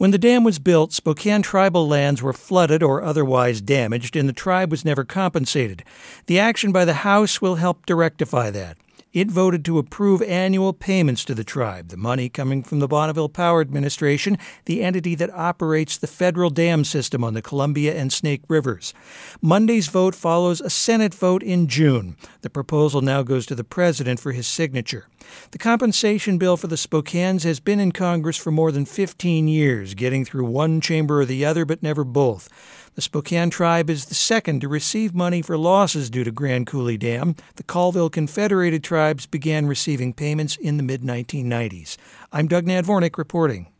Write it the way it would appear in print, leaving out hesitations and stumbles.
When the dam was built, Spokane tribal lands were flooded or otherwise damaged, and the tribe was never compensated. The action by the House will help to rectify that. It voted to approve annual payments to the tribe, the money coming from the Bonneville Power Administration, the entity that operates the federal dam system on the Columbia and Snake Rivers. Monday's vote follows a Senate vote in June. The proposal now goes to the president for his signature. The compensation bill for the Spokanes has been in Congress for more than 15 years, getting through one chamber or the other, but never both. The Spokane tribe is the second to receive money for losses due to Grand Coulee Dam. The Colville Confederated Tribes began receiving payments in the mid-1990s. I'm Doug Nadvornik reporting.